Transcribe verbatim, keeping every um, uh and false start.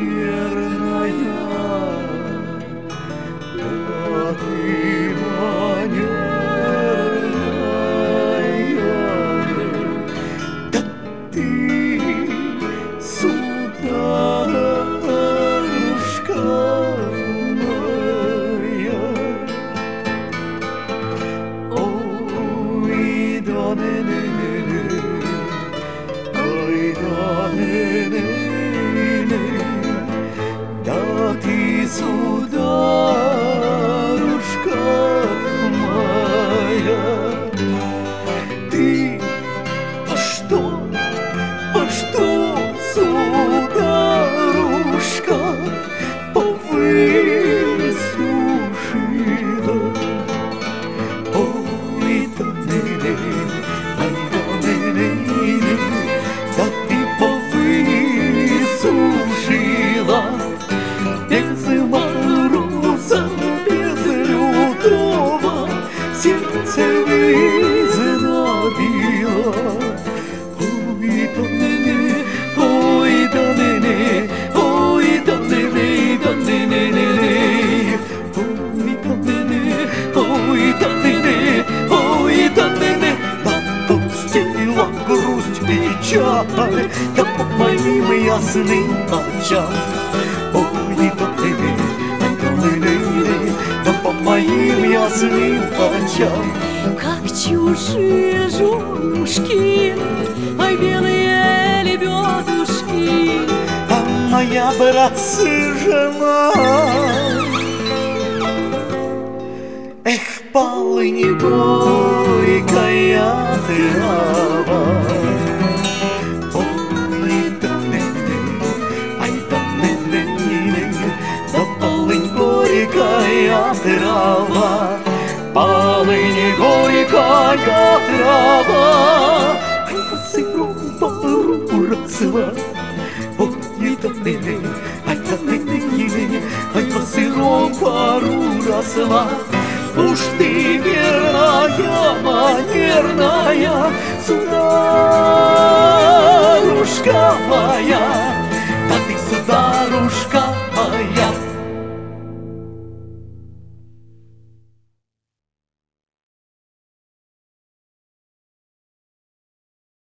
манерная, да ты манерная, да ты сударушка моя. Ой, да не не не не, ой, да не не не, да ты сударушка моя. Ты по что, по что, сударушка, повысушила? Ой, да не-не, ай, да не-не-не, да ты повысушила. Без мороза, без лютого сердце вызнобило. Ой, да не-не, ой, да не-не, ой, да не-не, да не-не-не, ой, да не-не, ой, да не-не, ой, да не-не. Напустила грусть, печаль, да по моим ясным очам. Ой, да не-не, ай, да не-не, да по моим ясным очам. Как чужие женушки, ай, белые лебедушки, А моя, братцы, жена, эх, полынь горькая трава. Ой, да не-не, ай, да не-не-не, да полынь горькая трава, полынь горькая трава, ай, по сырому пару росла. Ой, да не-не, ай, да не-не-не, ай, по сырому пару росла. Уж ты верная, манерная, сударушка моя.